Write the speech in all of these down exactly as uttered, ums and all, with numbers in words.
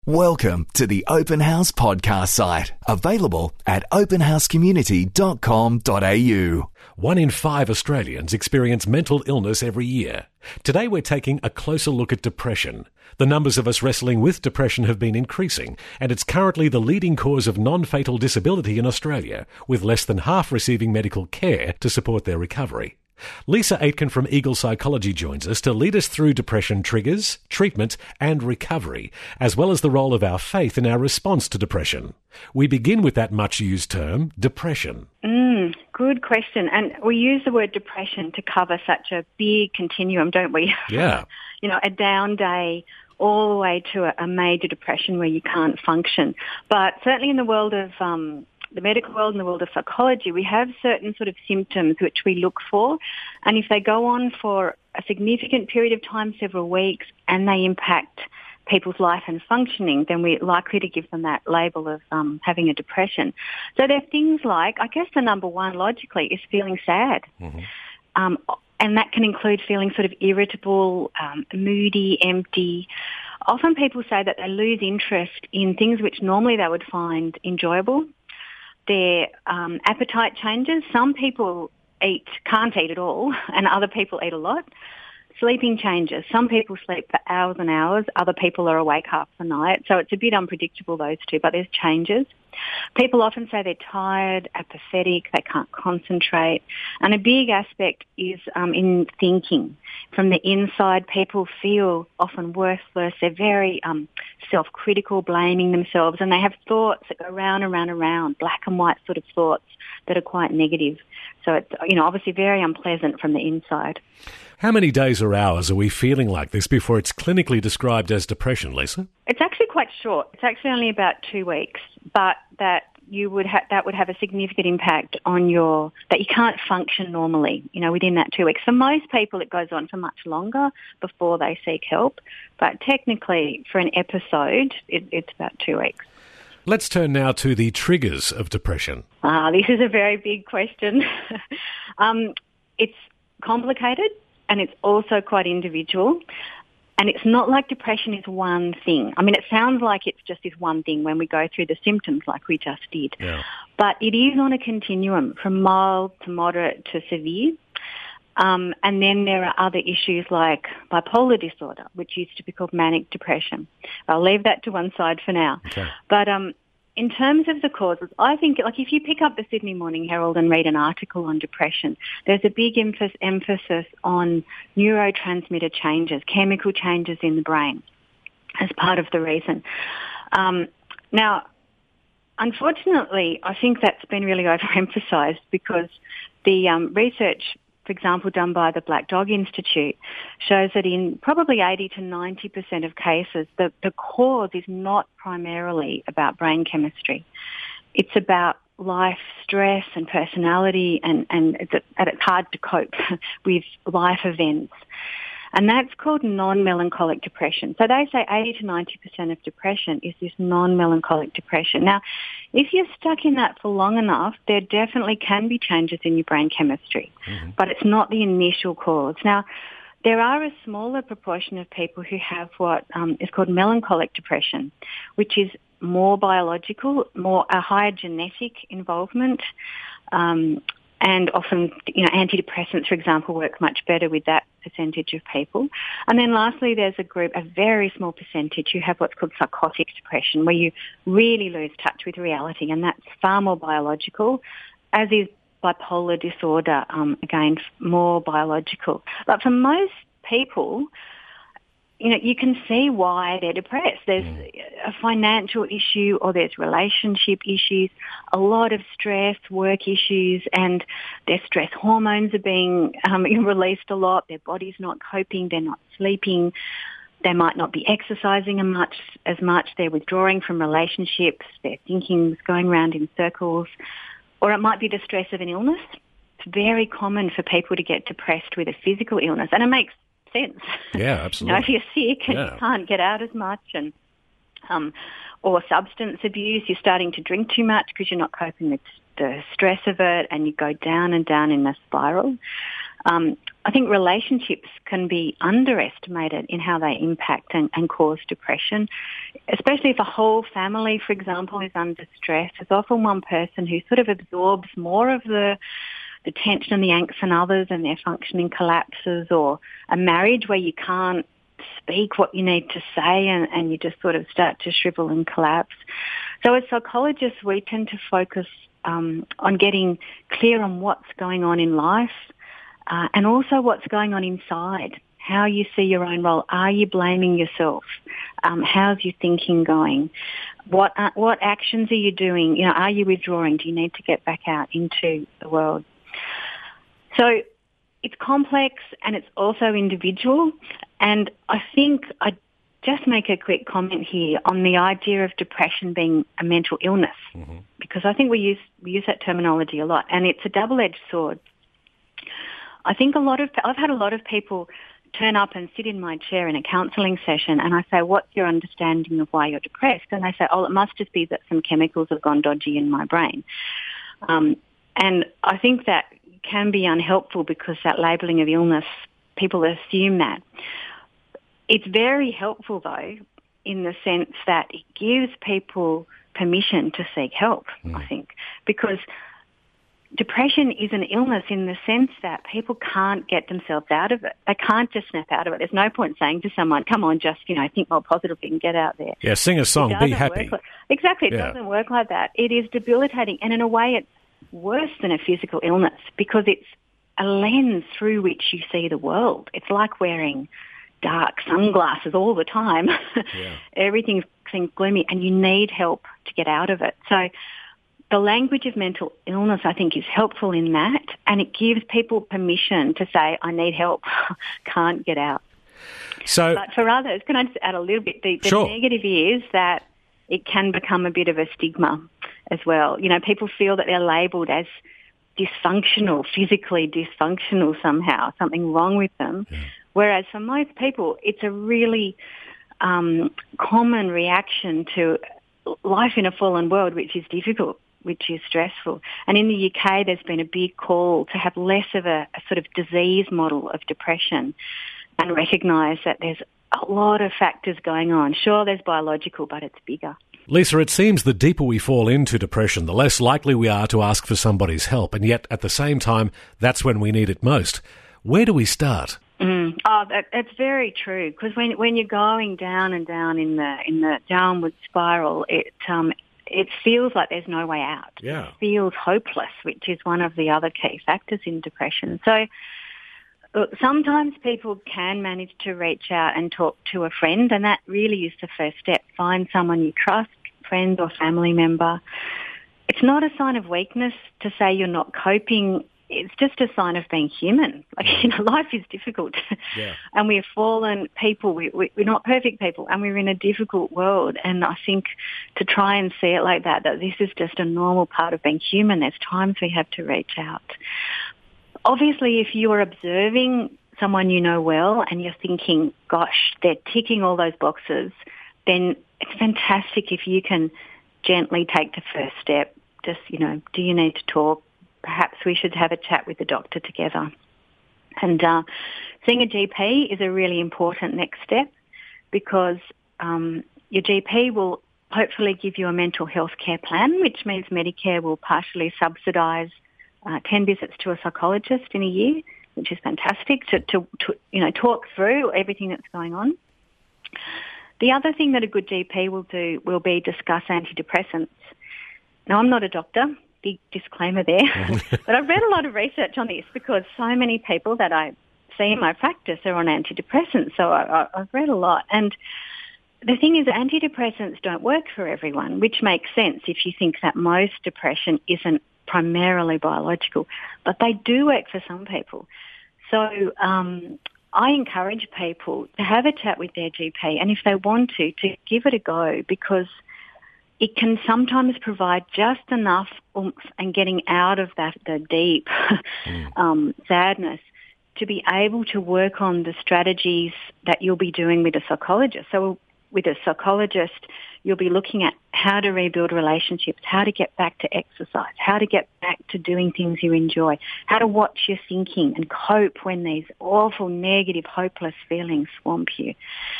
Welcome to the Open House podcast site, available at open house community dot com dot a u. One in five Australians experience mental illness every year. Today we're taking a closer look at depression. The numbers of us wrestling with depression have been increasing, and it's currently the leading cause of non-fatal disability in Australia, with less than half receiving medical care to support their recovery. Lisa Aitken from Eagle Psychology joins us to lead us through depression triggers, treatment and recovery, as well as the role of our faith in our response to depression. We begin with that much-used term, depression. Mm, good question. And we use the word depression to cover such a big continuum, don't we? Yeah. You know, a down day all the way to a, a major depression where you can't function. But certainly in the world of um, the medical world and the world of psychology, we have certain sort of symptoms which we look for. And if they go on for a significant period of time, several weeks, and they impact people's life and functioning, then we're likely to give them that label of um, having a depression. So there are things like, I guess the number one logically is feeling sad. Mm-hmm. Um, and that can include feeling sort of irritable, um, moody, empty. Often people say that they lose interest in things which normally they would find enjoyable. Their um, appetite changes. Some people eat, can't eat at all, and other people eat a lot. Sleeping changes. Some people sleep for hours and hours. Other people are awake half the night. So it's a bit unpredictable, those two, but there's changes. People often say they're tired, apathetic, they can't concentrate. And a big aspect is um, in thinking. From the inside, people feel often worthless. They're very um, self-critical, blaming themselves, and they have thoughts that go round and round and round, black and white sort of thoughts that are quite negative. So it's, you know, obviously very unpleasant from the inside. How many days or hours are we feeling like this before it's clinically described as depression, Lisa? It's actually quite short. It's actually only about two weeks, but that you would ha- that would have a significant impact on your, that you can't function normally, you know, within that two weeks. For most people, it goes on for much longer before they seek help, but technically for an episode, it, it's about two weeks. Let's turn now to the triggers of depression. Ah, this is a very big question. um, it's complicated. And it's also quite individual. And it's not like depression is one thing. I mean, it sounds like it's just this one thing when we go through the symptoms like we just did. Yeah. But it is on a continuum from mild to moderate to severe. Um, and then there are other issues like bipolar disorder, which used to be called manic depression. I'll leave that to one side for now. Okay. But um, in terms of the causes, I think, like, if you pick up the Sydney Morning Herald and read an article on depression, there's a big emphasis, emphasis on neurotransmitter changes, chemical changes in the brain as part of the reason. Um, now, unfortunately, I think that's been really overemphasised because the um, research, for example, done by the Black Dog Institute, shows that in probably eighty to ninety percent of cases, the, the cause is not primarily about brain chemistry. It's about life stress and personality, and, and it's, and it's hard to cope with life events. And that's called non-melancholic depression. So they say eighty to ninety percent of depression is this non-melancholic depression. Now, if you're stuck in that for long enough, there definitely can be changes in your brain chemistry, mm-hmm. but it's not the initial cause. Now, there are a smaller proportion of people who have what um, is called melancholic depression, which is more biological, more a higher genetic involvement, um, and often, you know, antidepressants, for example, work much better with that percentage of people. And then lastly, there's a group, a very small percentage, who have what's called psychotic depression, where you really lose touch with reality, and that's far more biological, as is bipolar disorder, um, again, more biological. But for most people, you know, you can see why they're depressed. There's a financial issue, or there's relationship issues, a lot of stress, work issues, and their stress hormones are being um, released a lot. Their body's not coping. They're not sleeping. They might not be exercising as much, as much. They're withdrawing from relationships. Their thinking's going round in circles. Or it might be the stress of an illness. It's very common for people to get depressed with a physical illness, and it makes sense. Yeah, absolutely. You know, if you're sick and yeah. you can't get out as much, and um, or substance abuse, you're starting to drink too much because you're not coping with the stress of it, and you go down and down in a spiral. Um, I think relationships can be underestimated in how they impact and, and cause depression, especially if a whole family, for example, is under stress. There's often one person who sort of absorbs more of the the tension and the angst than others, and their functioning collapses, or a marriage where you can't speak what you need to say and, and you just sort of start to shrivel and collapse. So as psychologists, we tend to focus um, on getting clear on what's going on in life, uh, and also what's going on inside, how you see your own role. Are you blaming yourself? Um, how's your thinking going? What uh, what actions are you doing? You know, are you withdrawing? Do you need to get back out into the world? So it's complex and it's also individual. And I think I'd just make a quick comment here on the idea of depression being a mental illness, mm-hmm. because I think we use we use that terminology a lot, and it's a double-edged sword. I think a lot of I've had a lot of people turn up and sit in my chair in a counselling session, and I say, "What's your understanding of why you're depressed?" And they say, "Oh, it must just be that some chemicals have gone dodgy in my brain." Um, and I think that can be unhelpful because that labelling of illness, people assume that. It's very helpful, though, in the sense that it gives people permission to seek help, mm. I think, because depression is an illness in the sense that people can't get themselves out of it. They can't just snap out of it. There's no point saying to someone, come on, just, you know, think more positively and get out there. Yeah, sing a song, be happy. Like, exactly, it yeah. doesn't work like that. It is debilitating, and in a way it's worse than a physical illness because it's a lens through which you see the world. It's like wearing dark sunglasses all the time. Yeah. Everything seems gloomy and you need help to get out of it. So the language of mental illness, I think, is helpful in that, and it gives people permission to say, I need help, can't get out. So, but for others, can I just add a little bit? The, the sure. negative is that it can become a bit of a stigma as well. You know, people feel that they're labelled as dysfunctional, physically dysfunctional somehow, something wrong with them. Yeah. Whereas for most people, it's a really um, common reaction to life in a fallen world, which is difficult, which is stressful. And in the U K, there's been a big call to have less of a, a sort of disease model of depression and recognise that there's a lot of factors going on. Sure, there's biological, but it's bigger. Lisa, it seems the deeper we fall into depression, the less likely we are to ask for somebody's help, and yet at the same time, that's when we need it most. Where do we start? Mm. Oh, that, that's very true. Because when when you're going down and down in the in the downward spiral, it um it feels like there's no way out. Yeah. It feels hopeless, which is one of the other key factors in depression. So, look, sometimes people can manage to reach out and talk to a friend, and that really is the first step. Find someone you trust, friend or family member. It's not a sign of weakness to say you're not coping. It's just a sign of being human. Like, you know, life is difficult. Yeah. And we're fallen people. We, we, we're not perfect people, and we're in a difficult world. And I think to try and see it like that, that this is just a normal part of being human, there's times we have to reach out. Obviously, if you are observing someone you know well and you're thinking, gosh, they're ticking all those boxes, then it's fantastic if you can gently take the first step. Just, you know, do you need to talk? Perhaps we should have a chat with the doctor together. And uh, seeing a G P is a really important next step because um, your G P will hopefully give you a mental health care plan, which means Medicare will partially subsidise uh, ten visits to a psychologist in a year, which is fantastic to, to, to you know talk through everything that's going on. The other thing that a good G P will do will be discuss antidepressants. Now, I'm not a doctor. Big disclaimer there. But I've read a lot of research on this because so many people that I see in my practice are on antidepressants. So I, I, I've read a lot. And the thing is, antidepressants don't work for everyone, which makes sense if you think that most depression isn't primarily biological. But they do work for some people. So um, I encourage people to have a chat with their G P, and if they want to, to give it a go, because it can sometimes provide just enough oomph and getting out of that the deep mm. um, sadness to be able to work on the strategies that you'll be doing with a psychologist. So with a psychologist, you'll be looking at how to rebuild relationships, how to get back to exercise, how to get back to doing things you enjoy, how to watch your thinking and cope when these awful, negative, hopeless feelings swamp you.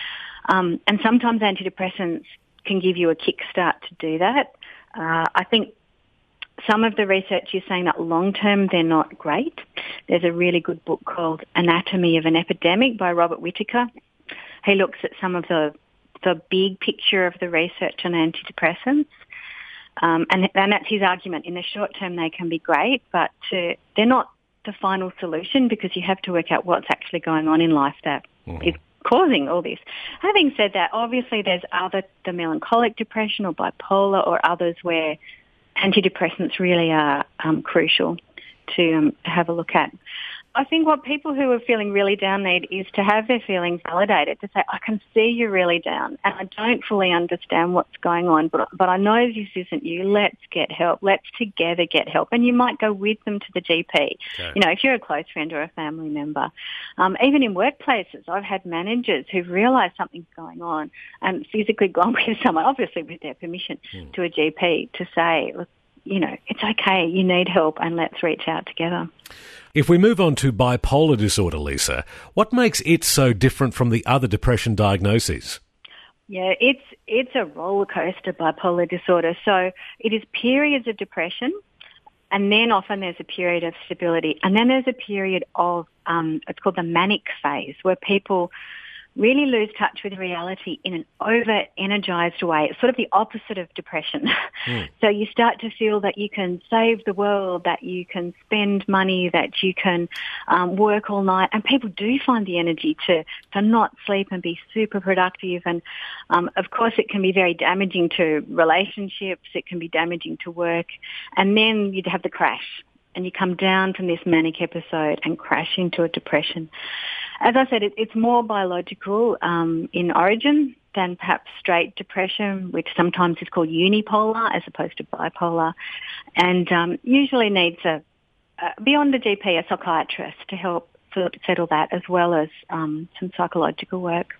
Um, and sometimes antidepressants can give you a kickstart to do that. Uh, I think some of the research is saying that long-term they're not great. There's a really good book called Anatomy of an Epidemic by Robert Whittaker. He looks at some of the the big picture of the research on antidepressants. Um, and, and that's his argument. In the short term, they can be great, but to, they're not the final solution because you have to work out what's actually going on in life that mm-hmm. is causing all this. Having said that, obviously there's other, the melancholic depression or bipolar or others where antidepressants really are um, crucial to, um, to have a look at. I think what people who are feeling really down need is to have their feelings validated, to say, I can see you're really down and I don't fully understand what's going on, but but I know this isn't you. Let's get help. Let's together get help. And you might go with them to the G P. Okay. You know, if you're a close friend or a family member. Um, even in workplaces, I've had managers who've realised something's going on and physically gone with someone, obviously with their permission, mm. to a G P to say, look, you know, it's okay, you need help and let's reach out together. If we move on to bipolar disorder, Lisa, what makes it so different from the other depression diagnoses? Yeah, it's it's a roller coaster, bipolar disorder. So it is periods of depression, and then often there's a period of stability, and then there's a period of, um, it's called the manic phase, where people really lose touch with reality in an over-energised way. It's sort of the opposite of depression. Mm. So you start to feel that you can save the world, that you can spend money, that you can um, work all night. And people do find the energy to, to not sleep and be super productive. And, um, of course, it can be very damaging to relationships. It can be damaging to work. And then you'd have the crash. And you come down from this manic episode and crash into a depression. As I said, it, it's more biological um, in origin than perhaps straight depression, which sometimes is called unipolar as opposed to bipolar, and um, usually needs a, a beyond a G P, a psychiatrist to help settle that, as well as um, some psychological work.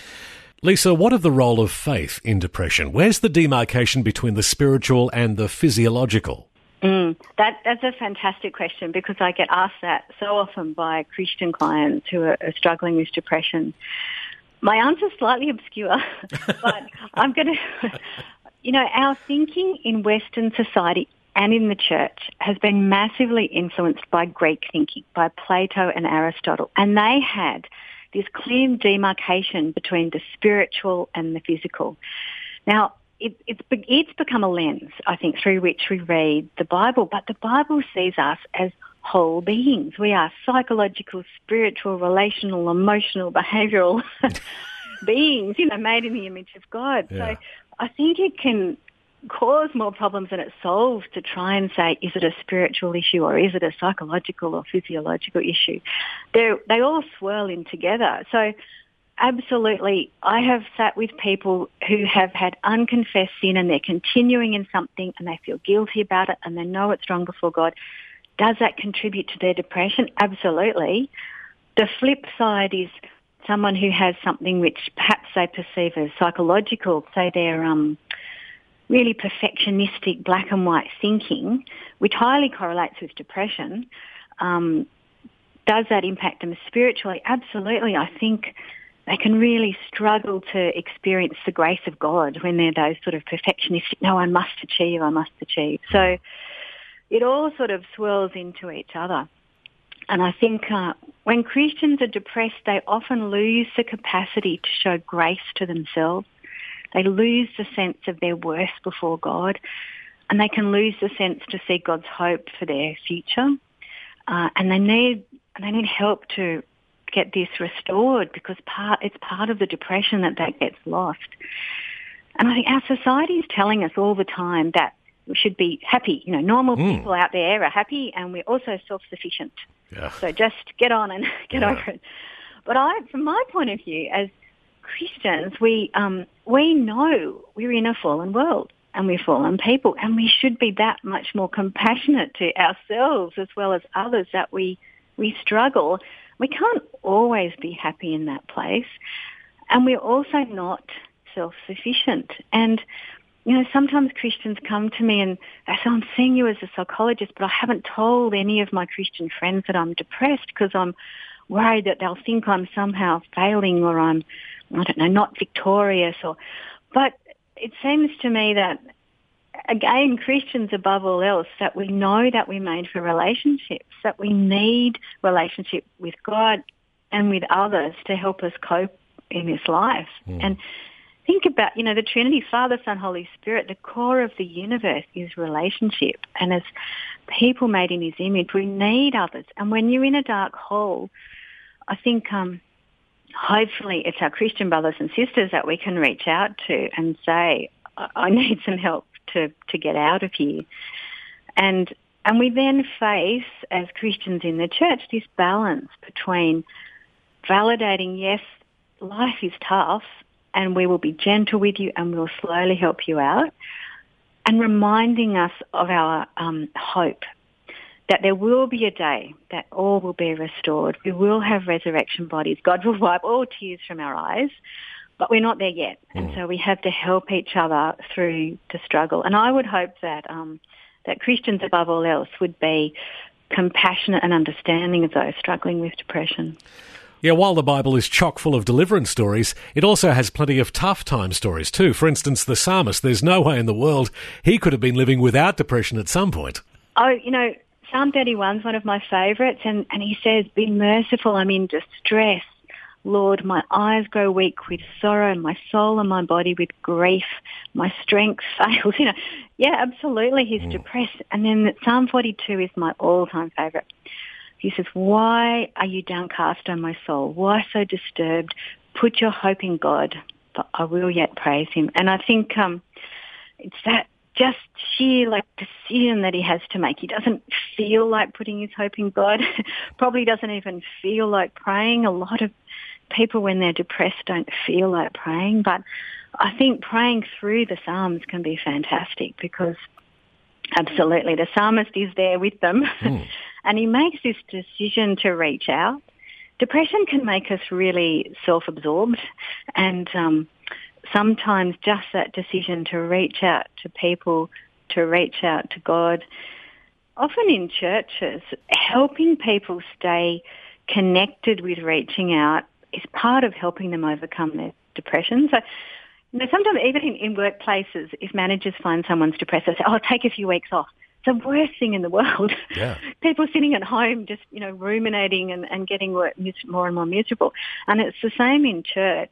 Lisa, what of the role of faith in depression? Where's the demarcation between the spiritual and the physiological? Mm, that, that's a fantastic question because I get asked that so often by Christian clients who are, are struggling with depression. My answer is slightly obscure, but I'm going to, you know, our thinking in Western society and in the church has been massively influenced by Greek thinking, by Plato and Aristotle, and they had this clear demarcation between the spiritual and the physical. Now, It, it's, it's become a lens, I think, through which we read the Bible. But the Bible sees us as whole beings. We are psychological, spiritual, relational, emotional, behavioural beings, you know, made in the image of God. Yeah. So I think it can cause more problems than it solves to try and say, is it a spiritual issue or is it a psychological or physiological issue? They're, they all swirl in together. So absolutely. I have sat with people who have had unconfessed sin and they're continuing in something and they feel guilty about it and they know it's wrong before God. Does that contribute to their depression? Absolutely. The flip side is someone who has something which perhaps they perceive as psychological, say they're um, really perfectionistic black and white thinking, which highly correlates with depression. Um, does that impact them spiritually? Absolutely. I think they can really struggle to experience the grace of God when they're those sort of perfectionistic, no, I must achieve, I must achieve. So it all sort of swirls into each other. And I think uh, when Christians are depressed, they often lose the capacity to show grace to themselves. They lose the sense of their worth before God, and they can lose the sense to see God's hope for their future. Uh, and they need they need help to get this restored because part it's part of the depression that that gets lost. And I think our society is telling us all the time that we should be happy. You know, normal mm. people out there are happy and we're also self-sufficient. Yeah. So just get on and get yeah. over it. But I, from my point of view, as Christians, we um, we know we're in a fallen world and we're fallen people and we should be that much more compassionate to ourselves as well as others that we, we struggle. We can't always be happy in that place. And we're also not self-sufficient. And, you know, sometimes Christians come to me and they say, I'm seeing you as a psychologist, but I haven't told any of my Christian friends that I'm depressed because I'm worried that they'll think I'm somehow failing or I'm, I don't know, not victorious. Or, But it seems to me that, again, Christians above all else, that we know that we're made for relationships, that we need relationship with God and with others to help us cope in this life. Mm. And think about, you know, the Trinity, Father, Son, Holy Spirit, the core of the universe is relationship. And as people made in his image, we need others. And when you're in a dark hole, I think um, hopefully it's our Christian brothers and sisters that we can reach out to and say, I need some help to, to get out of here. And and we then face, as Christians in the church, this balance between validating, yes, life is tough and we will be gentle with you and we'll slowly help you out, and reminding us of our um, hope that there will be a day that all will be restored. We will have resurrection bodies. God will wipe all tears from our eyes, but we're not there yet. And so we have to help each other through the struggle. And I would hope that um, that Christians above all else would be compassionate and understanding of those struggling with depression. Yeah, while the Bible is chock full of deliverance stories, it also has plenty of tough time stories too. For instance, the psalmist, there's no way in the world he could have been living without depression at some point. Oh, you know, Psalm thirty-one is one of my favourites, and, and he says, be merciful, I'm in distress. Lord, my eyes grow weak with sorrow, my soul and my body with grief. My strength fails. You know, yeah, absolutely, he's mm. depressed. And then Psalm forty-two is my all-time favourite. He says, why are you downcast, O my soul? Why so disturbed? Put your hope in God, but I will yet praise him. And I think um, it's that just sheer like decision that he has to make. He doesn't feel like putting his hope in God, probably doesn't even feel like praying. A lot of people when they're depressed don't feel like praying, but I think praying through the Psalms can be fantastic because absolutely the psalmist is there with them mm. and he makes this decision to reach out. Depression can make us really self-absorbed, and um, sometimes just that decision to reach out to people, to reach out to God, often in churches, helping people stay connected with reaching out is part of helping them overcome their depression. So, you know, sometimes even in, in workplaces, if managers find someone's depressed, they say, oh, take a few weeks off. It's the worst thing in the world. Yeah. People sitting at home just, you know, ruminating and, and getting more and more miserable. And it's the same in church.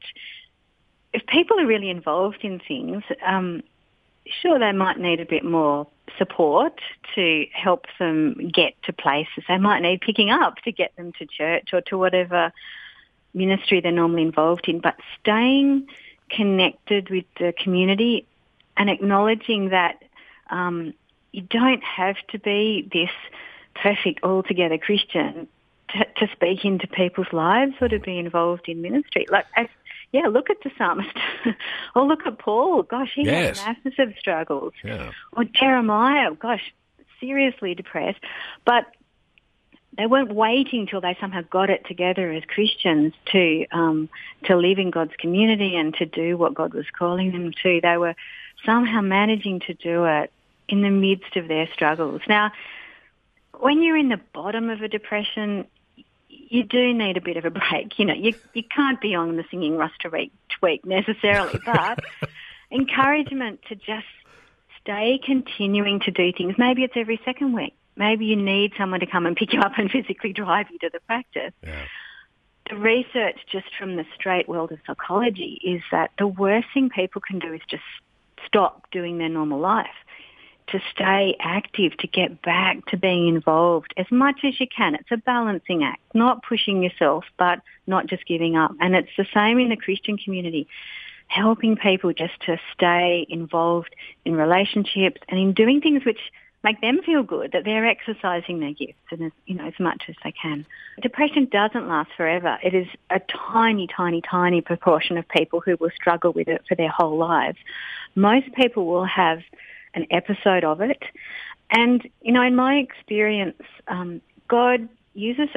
If people are really involved in things, um, sure, they might need a bit more support to help them get to places. They might need picking up to get them to church or to whatever ministry they're normally involved in. But staying connected with the community and acknowledging that um, you don't have to be this perfect, altogether Christian to, to speak into people's lives or to be involved in ministry. Like, as, yeah, look at the psalmist. Or look at Paul. Gosh, he yes. had massive struggles. Yeah. Or Jeremiah. Gosh, seriously depressed. But they weren't waiting till they somehow got it together as Christians to um, to live in God's community and to do what God was calling them to. They were somehow managing to do it in the midst of their struggles. Now, when you're in the bottom of a depression, you do need a bit of a break. You know, you you can't be on the singing roster week to week necessarily, but encouragement to just stay continuing to do things. Maybe it's every second week. Maybe you need someone to come and pick you up and physically drive you to the practice. Yeah. The research just from the straight world of psychology is that the worst thing people can do is just stop doing their normal life. To stay active, to get back to being involved as much as you can. It's a balancing act, not pushing yourself, but not just giving up. And it's the same in the Christian community, helping people just to stay involved in relationships and in doing things which make them feel good, that they're exercising their gifts and as, you know, as much as they can. Depression doesn't last forever. It is a tiny, tiny, tiny proportion of people who will struggle with it for their whole lives. Most people will have an episode of it. And, you know, in my experience, um, God uses it.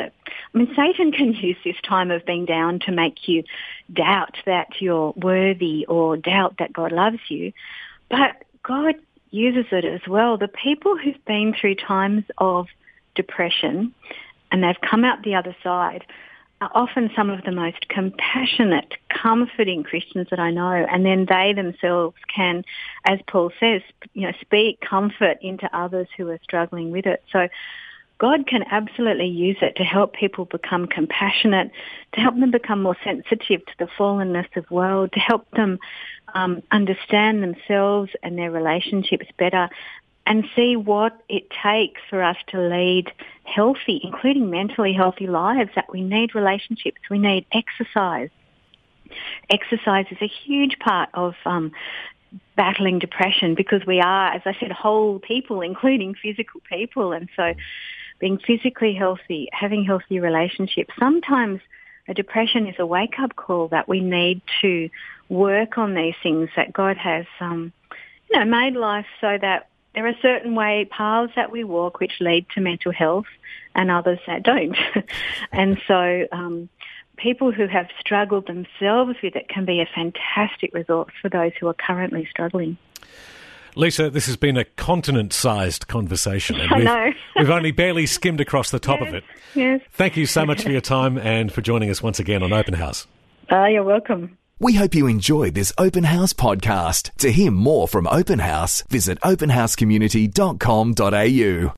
I mean, Satan can use this time of being down to make you doubt that you're worthy or doubt that God loves you. But God uses it as well. The people who've been through times of depression and they've come out the other side are often some of the most compassionate, comforting Christians that I know. And then they themselves can, as Paul says, you know, speak comfort into others who are struggling with it. So God can absolutely use it to help people become compassionate, to help them become more sensitive to the fallenness of the world, to help them um, understand themselves and their relationships better, and see what it takes for us to lead healthy, including mentally healthy lives, that we need relationships, we need exercise. Exercise is a huge part of um, battling depression, because we are, as I said, whole people, including physical people. And so being physically healthy, having healthy relationships, sometimes a depression is a wake-up call that we need to work on these things, that God has, um, you know, made life so that there are certain way paths that we walk which lead to mental health and others that don't. And so um, people who have struggled themselves with it can be a fantastic resource for those who are currently struggling. Lisa, this has been a continent-sized conversation. And I we've, know. we've only barely skimmed across the top yes, of it. Yes. Thank you so much for your time and for joining us once again on Open House. Oh, you're welcome. We hope you enjoyed this Open House podcast. To hear more from Open House, visit open house community dot com dot a u.